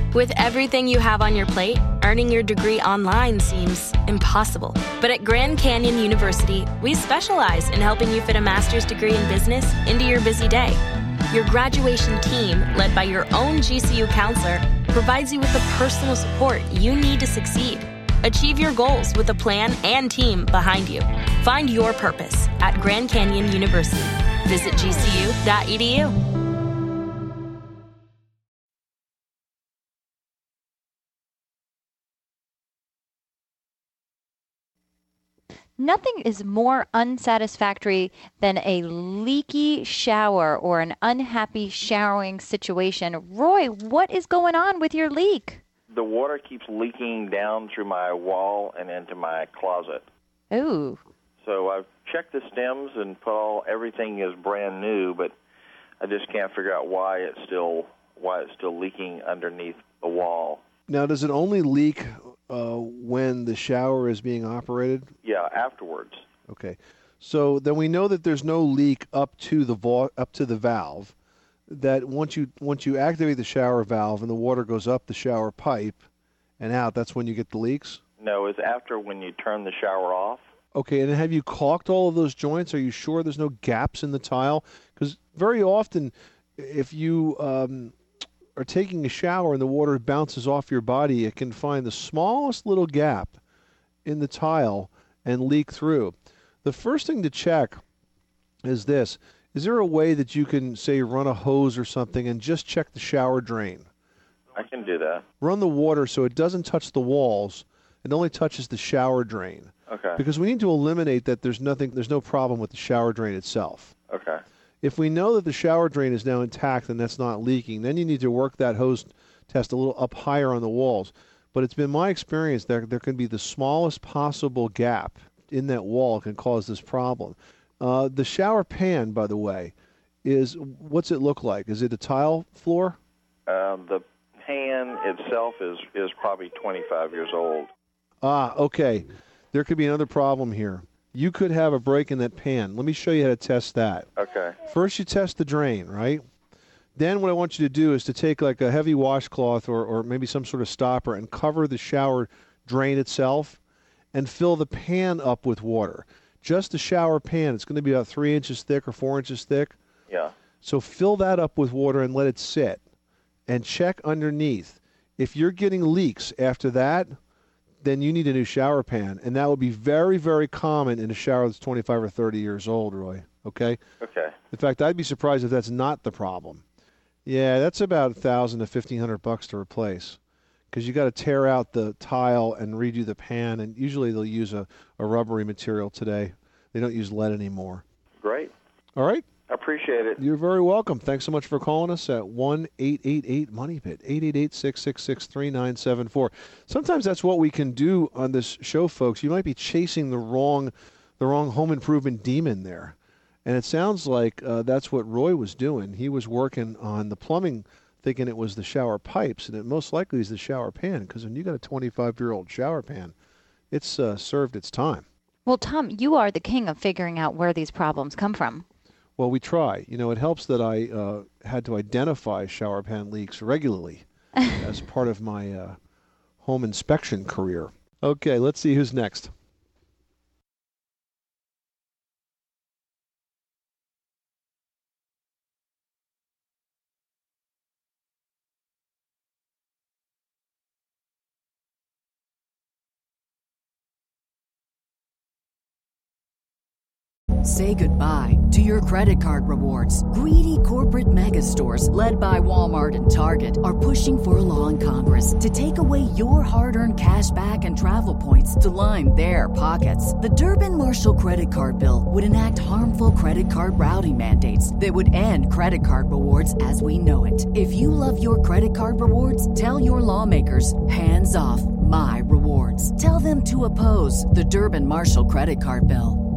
With everything you have on your plate, earning your degree online seems impossible. But at Grand Canyon University, we specialize in helping you fit a master's degree in business into your busy day. Your graduation team, led by your own GCU counselor, provides you with the personal support you need to succeed. Achieve your goals with a plan and team behind you. Find your purpose at Grand Canyon University. Visit gcu.edu. Nothing is more unsatisfactory than a leaky shower or an unhappy showering situation. Roy, what is going on with your leak? The water keeps leaking down through my wall and into my closet. Ooh. So I've checked the stems and everything is brand new, but I just can't figure out why it's still leaking underneath the wall. Now, does it only leak when the shower is being operated? Yeah, afterwards. Okay. So then we know that there's no leak up to the valve. That once you activate the shower valve and the water goes up the shower pipe and out, that's when you get the leaks? No, it's after when you turn the shower off. Okay, and have you caulked all of those joints? Are you sure there's no gaps in the tile? Because very often, if you are taking a shower and the water bounces off your body, it can find the smallest little gap in the tile and leak through. The first thing to check is this. Is there a way that you can, say, run a hose or something and just check the shower drain? I can do that. Run the water so it doesn't touch the walls. It only touches the shower drain. Okay. Because we need to eliminate that there's no problem with the shower drain itself. Okay. If we know that the shower drain is now intact and that's not leaking, then you need to work that hose test a little up higher on the walls. But it's been my experience that there can be the smallest possible gap in that wall can cause this problem. The shower pan, by the way, what's it look like? Is it a tile floor? The pan itself is probably 25 years old. Ah, okay. There could be another problem here. You could have a break in that pan. Let me show you how to test that. Okay. First, you test the drain, right? Then what I want you to do is to take like a heavy washcloth or maybe some sort of stopper and cover the shower drain itself and fill the pan up with water. Just the shower pan. It's going to be about 3 inches thick or 4 inches thick. Yeah. So fill that up with water and let it sit. And check underneath. If you're getting leaks after that, then you need a new shower pan. And that would be very, very common in a shower that's 25 or 30 years old, Roy. Okay? Okay. In fact, I'd be surprised if that's not the problem. Yeah, that's about $1,000 to $1,500 to replace. Because you got to tear out the tile and redo the pan, and usually they'll use a rubbery material today. They don't use lead anymore. Great. All right. I appreciate it. You're very welcome. Thanks so much for calling us at 1-888-MONEYPIT, 888-666-3974. Sometimes that's what we can do on this show, folks. You might be chasing the wrong home improvement demon there. And it sounds like that's what Roy was doing. He was working on the plumbing, thinking it was the shower pipes, and it most likely is the shower pan, because when you got a 25-year-old shower pan, it's served its time. Well, Tom, you are the king of figuring out where these problems come from. Well, we try. You know, it helps that I had to identify shower pan leaks regularly as part of my home inspection career. Okay, let's see who's next. Say goodbye to your credit card rewards. Greedy corporate mega stores, led by Walmart and Target, are pushing for a law in Congress to take away your hard-earned cash back and travel points to line their pockets. The Durbin-Marshall credit card bill would enact harmful credit card routing mandates that would end credit card rewards as we know it. If you love your credit card rewards, tell your lawmakers, hands off my rewards. Tell them to oppose the Durbin-Marshall credit card bill.